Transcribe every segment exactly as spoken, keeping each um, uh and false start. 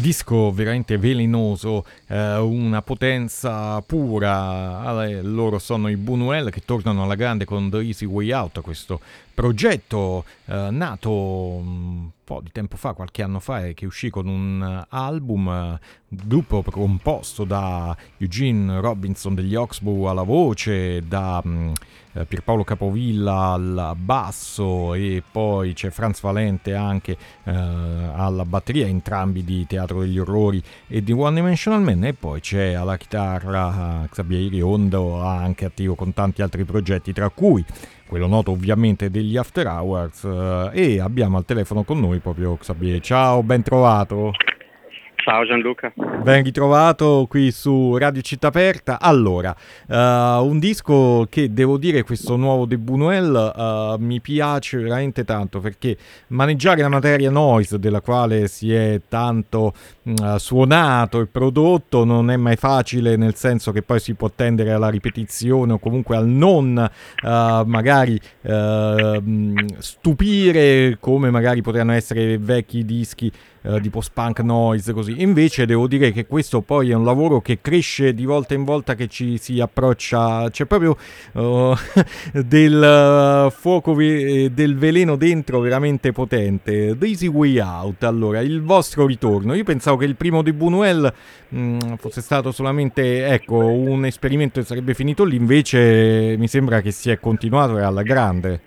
disco veramente velenoso, eh, una potenza pura. Eh, loro sono i Buñuel che tornano alla grande con The Easy Way Out, questo progetto eh, nato un po' di tempo fa, qualche anno fa, e che uscì con un eh, album, eh, gruppo composto da Eugene Robinson degli Oxbow alla voce, da mh, eh, Pierpaolo Capovilla al basso, e poi c'è Franz Valente anche eh, alla batteria, entrambi di Teatro degli Orrori e di One Dimensional Man, e poi c'è alla chitarra eh, Xavier Iriondo, anche attivo con tanti altri progetti, tra cui quello noto ovviamente degli After Hours, eh, e abbiamo al telefono con noi proprio Xavier. Ciao, ben trovato. Ciao Gianluca. Ben ritrovato qui su Radio Città Aperta. Allora, uh, un disco che devo dire, questo nuovo De Buñuel, uh, mi piace veramente tanto, perché maneggiare la materia noise, della quale si è tanto uh, suonato e prodotto, non è mai facile, nel senso che poi si può tendere alla ripetizione o comunque al non uh, magari uh, stupire, come magari potranno essere vecchi dischi Uh, di post-punk noise, così. Invece devo dire che questo poi è un lavoro che cresce di volta in volta che ci si approccia, c'è proprio uh, del uh, fuoco ve- del veleno dentro veramente potente. The Easy Way Out, allora, il vostro ritorno. Io pensavo che il primo di Buñuel mh, fosse stato solamente, ecco, un esperimento e sarebbe finito lì, invece mi sembra che si è continuato alla grande.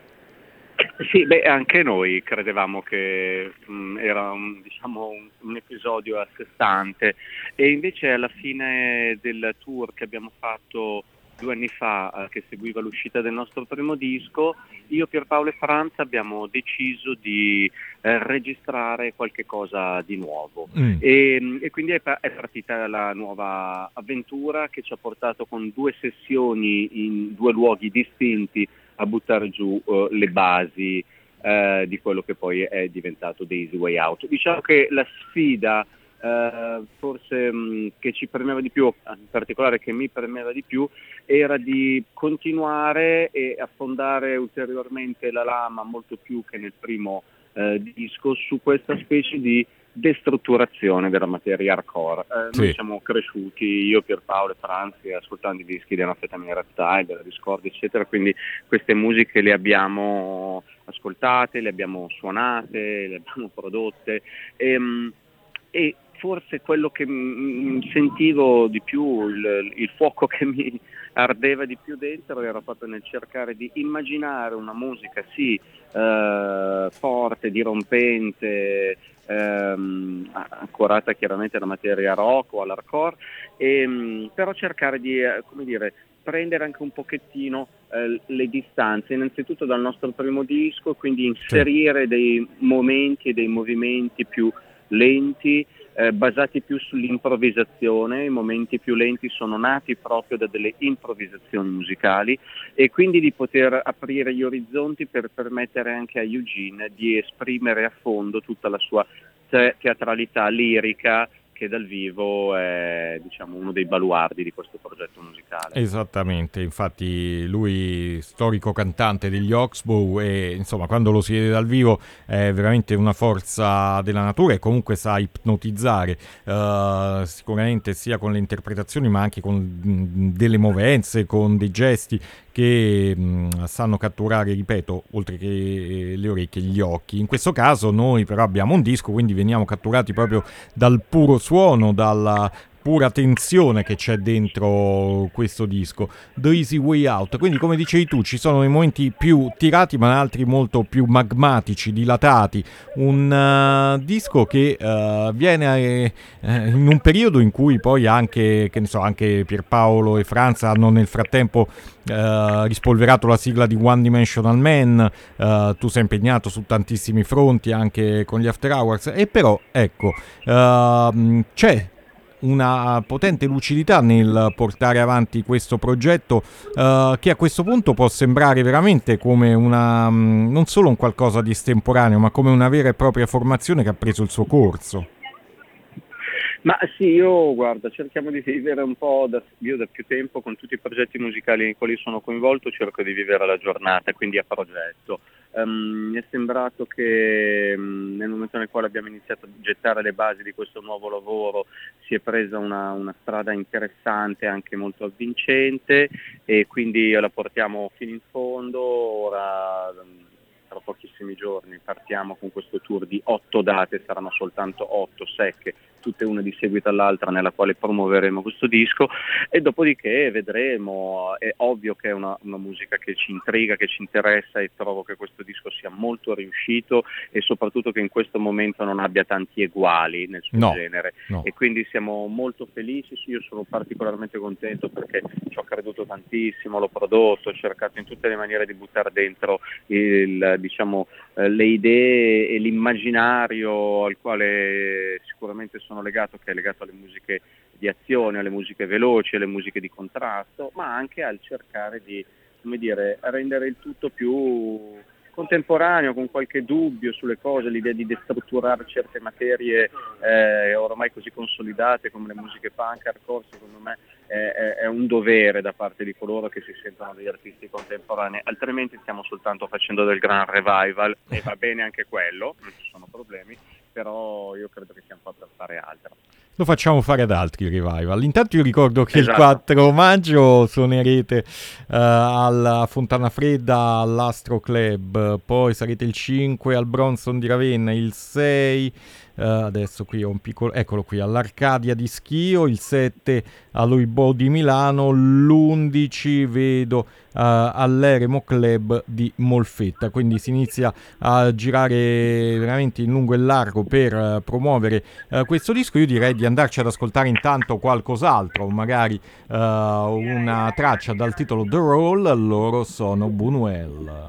Sì, beh, anche noi credevamo che mh, era un, diciamo, un, un episodio a sé stante, e invece alla fine del tour che abbiamo fatto due anni fa, eh, che seguiva l'uscita del nostro primo disco, io, Pierpaolo e Franz abbiamo deciso di eh, registrare qualche cosa di nuovo. Mm. E, e quindi è, pa- è partita la nuova avventura, che ci ha portato con due sessioni in due luoghi distinti a buttare giù uh, le basi uh, di quello che poi è diventato The Easy Way Out. Diciamo che la sfida uh, forse mh, che ci premeva di più, in particolare che mi premeva di più, era di continuare e affondare ulteriormente la lama, molto più che nel primo uh, disco, su questa specie di destrutturazione della materia hardcore. Eh, Sì. Noi siamo cresciuti, io, Pierpaolo e Franz, ascoltando i dischi di Anafetamina Reptile, della Discord, eccetera, quindi queste musiche le abbiamo ascoltate, le abbiamo suonate, le abbiamo prodotte, e, e forse quello che m- sentivo di più, il, il fuoco che mi ardeva di più dentro, era proprio nel cercare di immaginare una musica sì eh, forte, dirompente, ehm, ancorata chiaramente alla materia rock o all'hardcore, e, però cercare di eh, come dire, prendere anche un pochettino eh, le distanze innanzitutto dal nostro primo disco, quindi inserire sì. dei momenti e dei movimenti più lenti, eh, basati più sull'improvvisazione. I momenti più lenti sono nati proprio da delle improvvisazioni musicali, e quindi di poter aprire gli orizzonti per permettere anche a Eugene di esprimere a fondo tutta la sua te- teatralità lirica, che dal vivo è, diciamo, uno dei baluardi di questo progetto musicale. Esattamente, infatti lui, storico cantante degli Oxbow, e insomma quando lo si vede dal vivo è veramente una forza della natura, e comunque sa ipnotizzare uh, sicuramente, sia con le interpretazioni ma anche con mh, delle movenze, con dei gesti che mh, sanno catturare, ripeto, oltre che le orecchie, gli occhi. In questo caso noi però abbiamo un disco, quindi veniamo catturati proprio dal puro suono, dalla pura tensione che c'è dentro questo disco, The Easy Way Out. Quindi, come dicevi tu, ci sono dei momenti più tirati ma altri molto più magmatici, dilatati. Un uh, disco che uh, viene eh, in un periodo in cui poi anche, che ne so, anche Pierpaolo e Franz hanno nel frattempo Uh, rispolverato la sigla di One Dimensional Man. Uh, tu sei impegnato su tantissimi fronti anche con gli After Hours, e però ecco uh, c'è una potente lucidità nel portare avanti questo progetto, uh, che a questo punto può sembrare veramente come una um, non solo un qualcosa di estemporaneo, ma come una vera e propria formazione che ha preso il suo corso. Ma sì, io guarda, cerchiamo di vivere un po', da, io da più tempo con tutti i progetti musicali nei quali sono coinvolto cerco di vivere la giornata, quindi a progetto. um, mi è sembrato che um, nel momento nel quale abbiamo iniziato a gettare le basi di questo nuovo lavoro si è presa una, una strada interessante, anche molto avvincente, e quindi la portiamo fino in fondo. Ora tra pochissimi giorni partiamo con questo tour di otto date, saranno soltanto otto secche, tutte una di seguito all'altra, nella quale promuoveremo questo disco, e dopodiché vedremo. È ovvio che è una, una musica che ci intriga, che ci interessa, e trovo che questo disco sia molto riuscito e soprattutto che in questo momento non abbia tanti eguali nel suo no, genere, no. E quindi siamo molto felici. Io sono particolarmente contento perché ci ho creduto tantissimo, l'ho prodotto, ho cercato in tutte le maniere di buttare dentro il, diciamo, eh, le idee e l'immaginario al quale sicuramente sono legato, che è legato alle musiche di azione, alle musiche veloci, alle musiche di contrasto, ma anche al cercare di, come dire, rendere il tutto più contemporaneo, con qualche dubbio sulle cose, l'idea di destrutturare certe materie eh, ormai così consolidate come le musiche punk, hardcore, secondo me è, è, è un dovere da parte di coloro che si sentono degli artisti contemporanei, altrimenti stiamo soltanto facendo del gran revival, e va bene anche quello, non ci sono problemi, però io credo che sia un po' per fare altro. Lo facciamo fare ad altri revival. Intanto io ricordo che Esatto. il quattro maggio suonerete uh, alla Fontana Fredda all'Astro Club, poi sarete il cinque al Bronson di Ravenna, il sei uh, adesso qui ho un piccolo, eccolo qui, all'Arcadia di Schio, il sette all'Oibo di Milano, l'undici vedo Uh, all'Eremo Club di Molfetta. Quindi si inizia a girare veramente in lungo e largo per uh, promuovere uh, questo disco. Io direi di andarci ad ascoltare intanto qualcos'altro, magari uh, una traccia dal titolo The Roll. Loro sono Buñuel.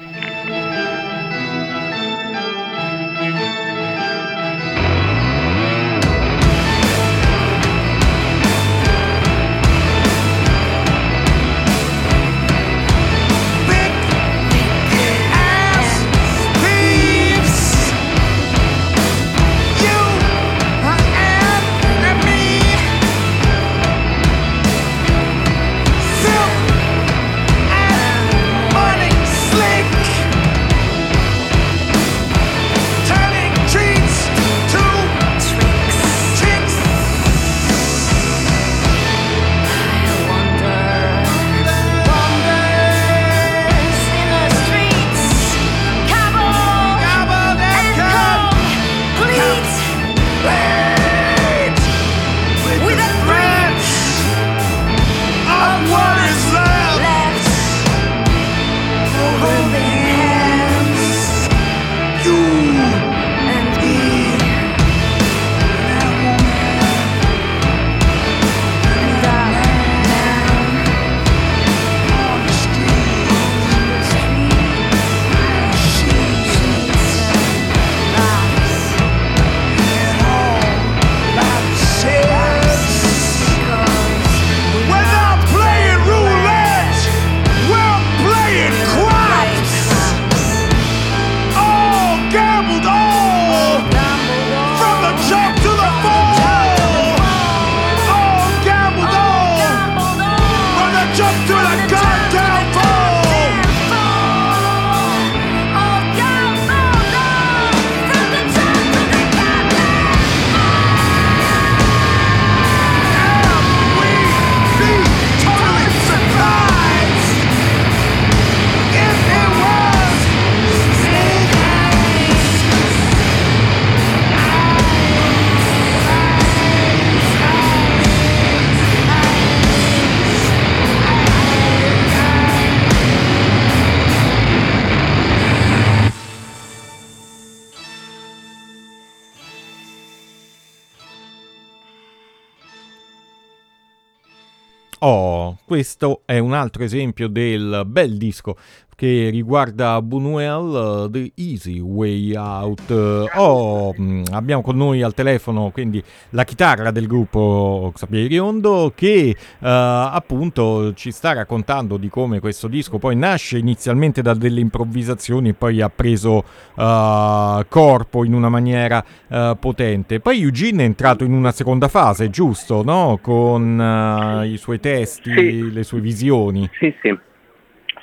Oh, questo è un altro esempio del bel disco che riguarda Buñuel, uh, The Easy Way Out. Uh, oh, mh, abbiamo con noi al telefono quindi la chitarra del gruppo Xavier Riondo, che uh, appunto ci sta raccontando di come questo disco poi nasce inizialmente da delle improvvisazioni e poi ha preso uh, corpo in una maniera uh, potente. Poi Eugene è entrato in una seconda fase, giusto, no? Con uh, i suoi testi, sì. le sue visioni. Sì, sì.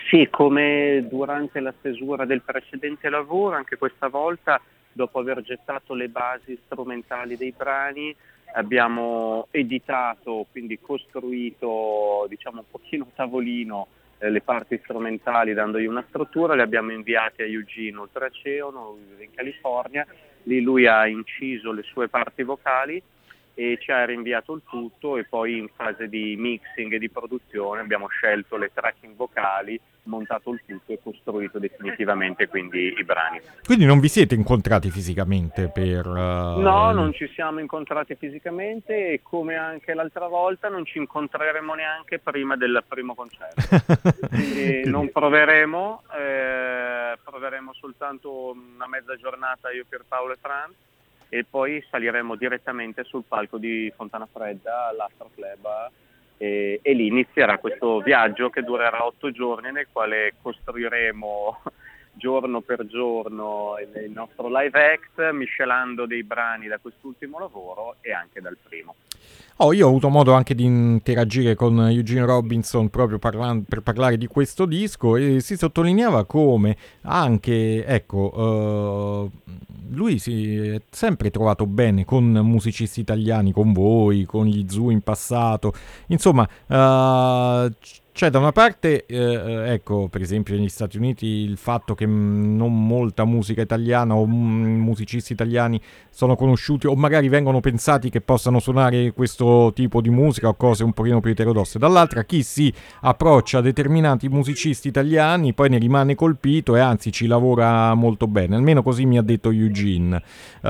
Sì, come durante la stesura del precedente lavoro, anche questa volta, dopo aver gettato le basi strumentali dei brani, abbiamo editato, quindi costruito, diciamo, un pochino a tavolino eh, le parti strumentali dandogli una struttura, le abbiamo inviate a Eugene Oltraceano, lui vive in California, lì lui ha inciso le sue parti vocali e ci ha rinviato il tutto, e poi in fase di mixing e di produzione abbiamo scelto le tracking vocali, montato il tutto e costruito definitivamente quindi i brani. Quindi non vi siete incontrati fisicamente per... uh, No, l- non ci siamo incontrati fisicamente, e come anche l'altra volta non ci incontreremo neanche prima del primo concerto. Quindi non Quindi- proveremo, eh, proveremo soltanto una mezza giornata io, Pierpaolo e Franz, e poi saliremo direttamente sul palco di Fontana Fredda all'Astro Club, e, e lì inizierà questo viaggio che durerà otto giorni, nel quale costruiremo giorno per giorno il, il nostro live act, miscelando dei brani da quest'ultimo lavoro e anche dal primo. Oh, io ho avuto modo anche di interagire con Eugene Robinson proprio parlan- per parlare di questo disco, e si sottolineava come anche, ecco, eh, lui si è sempre trovato bene con musicisti italiani, con voi, con gli Zoo in passato. Insomma, eh, c- c'è da una parte, eh, eh, ecco, per esempio negli Stati Uniti, il fatto che mh, non molta musica italiana o mh, musicisti italiani sono conosciuti o magari vengono pensati che possano suonare questo tipo di musica o cose un pochino più eterodosse. Dall'altra, chi si approccia a determinati musicisti italiani poi ne rimane colpito e anzi ci lavora molto bene, almeno così mi ha detto Eugene.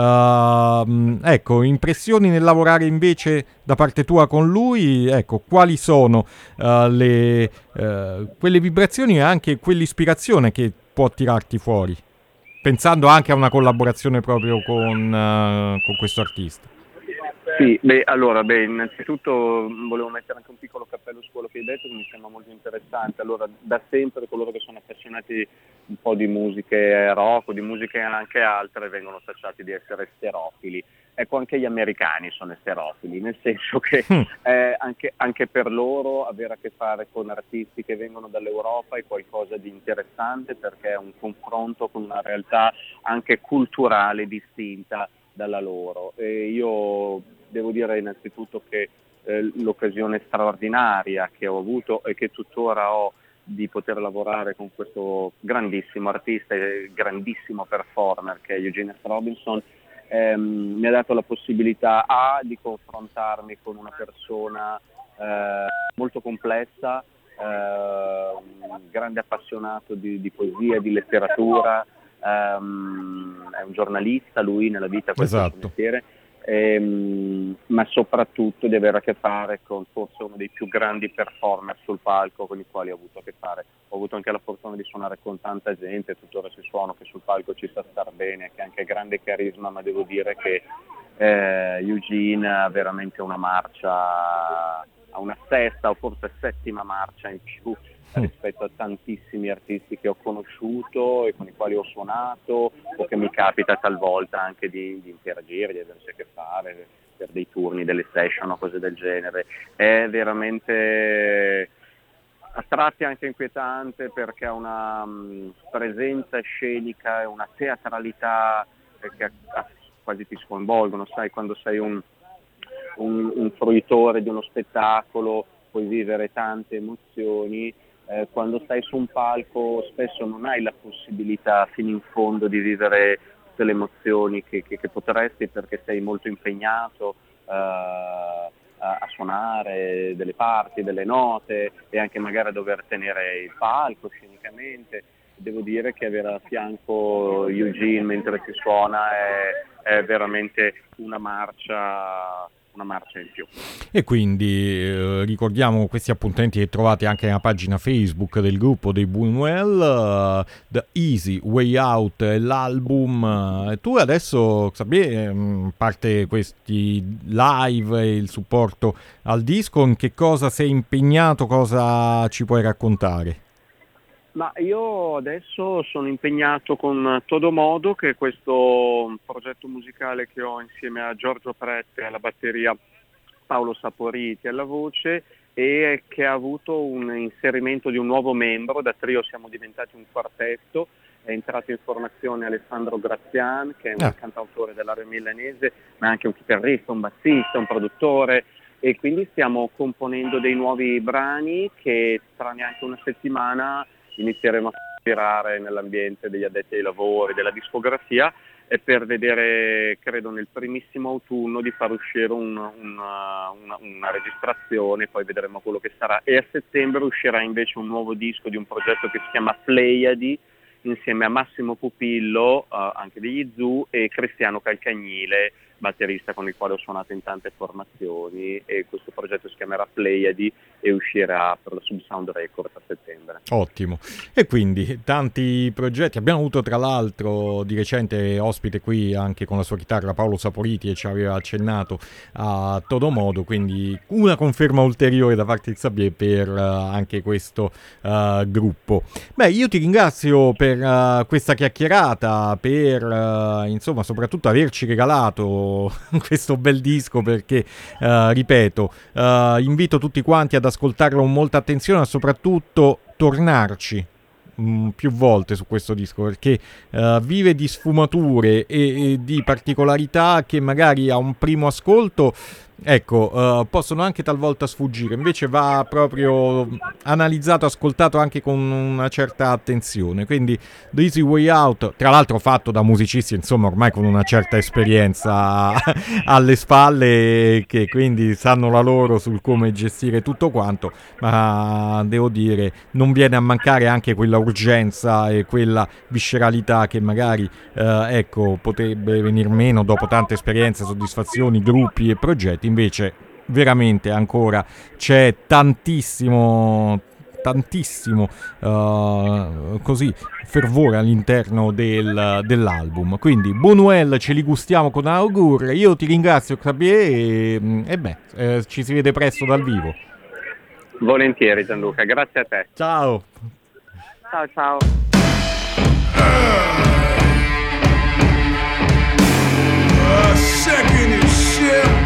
Uh, ecco, impressioni nel lavorare invece da parte tua con lui, ecco, quali sono uh, le, uh, quelle vibrazioni e anche quell'ispirazione che può tirarti fuori? Pensando anche a una collaborazione proprio con, uh, con questo artista. Sì, beh, allora, beh, innanzitutto volevo mettere anche un piccolo cappello su quello che hai detto, che mi sembra molto interessante. Allora, da sempre coloro che sono appassionati un po' di musiche rock o di musiche anche altre vengono tacciati di essere sterofili. Ecco, anche gli americani sono sterofili, nel senso che eh, anche, anche per loro avere a che fare con artisti che vengono dall'Europa è qualcosa di interessante, perché è un confronto con una realtà anche culturale distinta dalla loro. E io devo dire innanzitutto che eh, l'occasione straordinaria che ho avuto e che tuttora ho di poter lavorare con questo grandissimo artista e grandissimo performer che è Eugene Robinson ehm, mi ha dato la possibilità a di confrontarmi con una persona eh, molto complessa, eh, un grande appassionato di, di poesia, di letteratura, ehm, è un giornalista lui nella vita, questo è il suo Esatto. mestiere. Ehm, ma soprattutto di avere a che fare con forse uno dei più grandi performer sul palco con i quali ho avuto a che fare. Ho avuto anche la fortuna di suonare con tanta gente, tuttora ci suono, che sul palco ci sa star bene, che ha anche grande carisma, ma devo dire che eh, Eugene ha veramente una marcia, ha una sesta o forse settima marcia in più rispetto a tantissimi artisti che ho conosciuto e con i quali ho suonato, o che mi capita talvolta anche di, di interagire, di averci a che fare per dei turni, delle session o cose del genere. È veramente a tratti anche inquietante, perché ha una um, presenza scenica e una teatralità che a, a, quasi ti sconvolgono, sai, quando sei un, un, un fruitore di uno spettacolo puoi vivere tante emozioni. Eh, quando stai su un palco spesso non hai la possibilità fino in fondo di vivere tutte le emozioni che, che, che potresti, perché sei molto impegnato eh, a, a suonare delle parti, delle note, e anche magari a dover tenere il palco scenicamente. Devo dire che avere a fianco Eugene mentre si suona è, è veramente una marcia una marcia in più. E quindi eh, ricordiamo questi appuntamenti che trovate anche nella pagina Facebook del gruppo dei Buñuel, uh, The Easy Way Out è l'album. Uh, tu adesso, Xavier, parte questi live e il supporto al disco, in che cosa sei impegnato, cosa ci puoi raccontare? Ma io adesso sono impegnato con Todomodo, che è questo progetto musicale che ho insieme a Giorgio Prette alla batteria, Paolo Saporiti alla voce, e che ha avuto un inserimento di un nuovo membro. Da trio siamo diventati un quartetto. È entrato in formazione Alessandro Grazian, che è un ah. cantautore dell'area milanese, ma anche un chitarrista, un bassista, un produttore, e quindi stiamo componendo dei nuovi brani che tra neanche una settimana inizieremo a ispirare nell'ambiente degli addetti ai lavori, della discografia, e per vedere, credo nel primissimo autunno, di far uscire un, una, una, una registrazione, poi vedremo quello che sarà. E a settembre uscirà invece un nuovo disco di un progetto che si chiama Pleiadi, insieme a Massimo Pupillo, uh, anche degli Zoo, e Cristiano Calcagnile, batterista con il quale ho suonato in tante formazioni, e questo progetto si chiamerà Pleiadi e uscirà per la Subsound Records a settembre. Ottimo. E quindi tanti progetti. Abbiamo avuto tra l'altro di recente ospite qui anche con la sua chitarra Paolo Saporiti, e ci aveva accennato a todo modo, quindi una conferma ulteriore da parte di Xavier per uh, anche questo uh, gruppo. Beh, io ti ringrazio per uh, questa chiacchierata, per uh, insomma soprattutto averci regalato questo bel disco, perché uh, ripeto, uh, invito tutti quanti ad ascoltarlo con molta attenzione, ma soprattutto tornarci mh, più volte su questo disco, perché uh, vive di sfumature e, e di particolarità che magari a un primo ascolto ecco, uh, possono anche talvolta sfuggire, invece va proprio analizzato, ascoltato anche con una certa attenzione. Quindi The Easy Way Out, tra l'altro fatto da musicisti insomma ormai con una certa esperienza alle spalle, che quindi sanno la loro sul come gestire tutto quanto, ma devo dire non viene a mancare anche quella urgenza e quella visceralità che magari uh, ecco potrebbe venir meno dopo tante esperienze, soddisfazioni, gruppi e progetti. Invece veramente ancora c'è tantissimo tantissimo uh, così fervore all'interno del, dell'album, quindi Buñuel ce li gustiamo con Augur. Io ti ringrazio Xavier e, e beh eh, ci si vede presto dal vivo. Volentieri Gianluca, grazie a te. Ciao ciao ciao. A second ship.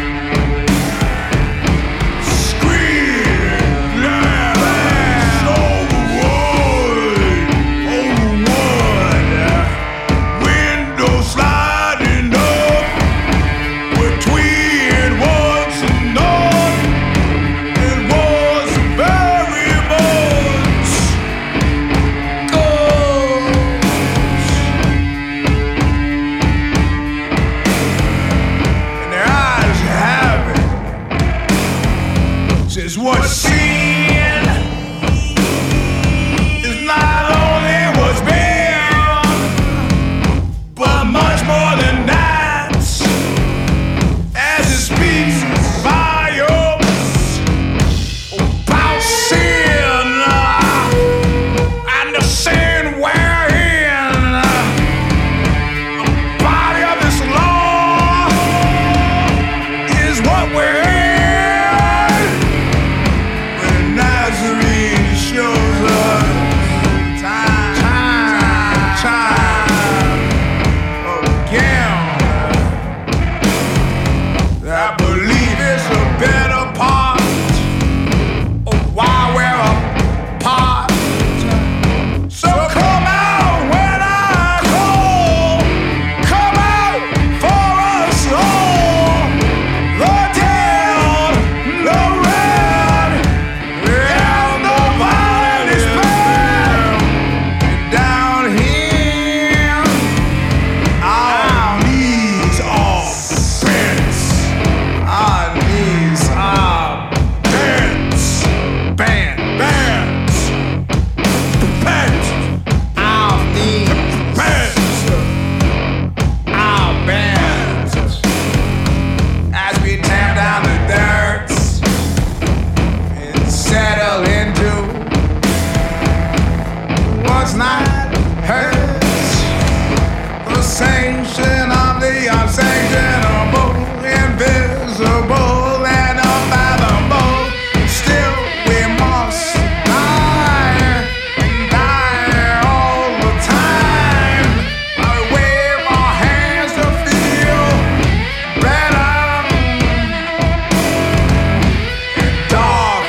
What's seen is not only what's been, but much more than that. As it speaks volumes about sin and the sin wherein the body of this law is what we're in. Dark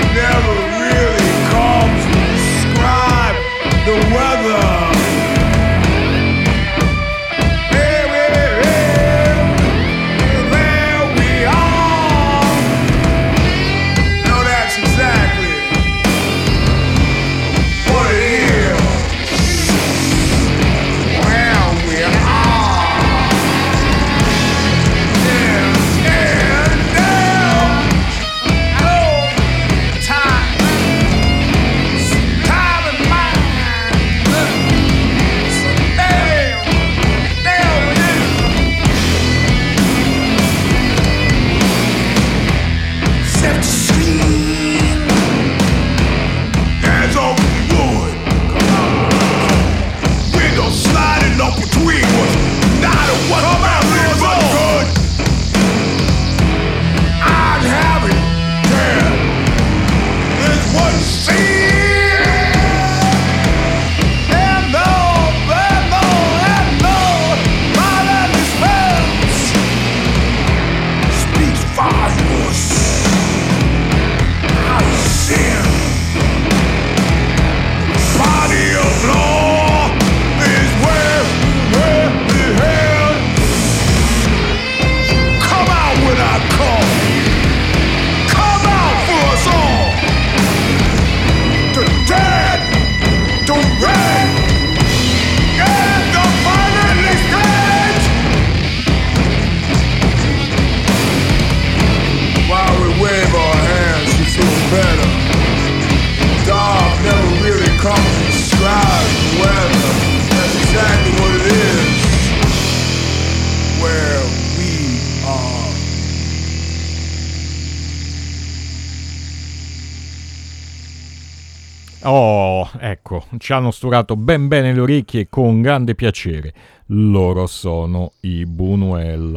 Oh, ecco, ci hanno sturato ben bene le orecchie con grande piacere. Loro sono i Buñuel.